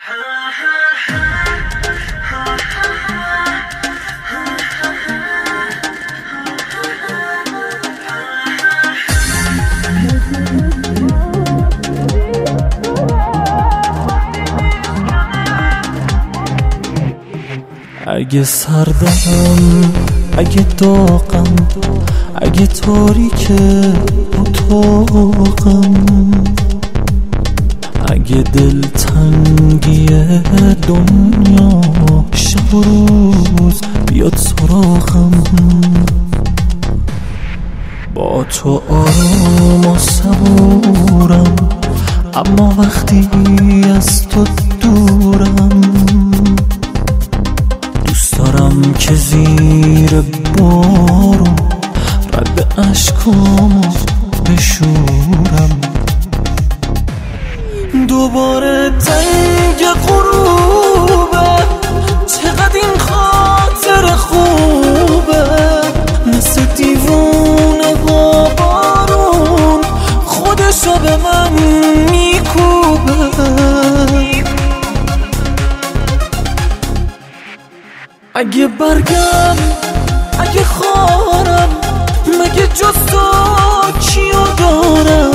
اگه سردم، اگه داغم، اگه تاریکه اتاقم، اگه دلتنگی دنیا شب و روز بیاد سراغم، با تو آرام و صبورم، اما وقتی از تو دورم، دوست دارم که زیر بارون رد اشکامو بشورم، دوباره تنگ غروبه، چقدر این خاطر خوبه، مثل دیوونه با بارون خودشو به من میکوبه. اگه برگم، اگه خارم، مگه جز تو کیو دارم؟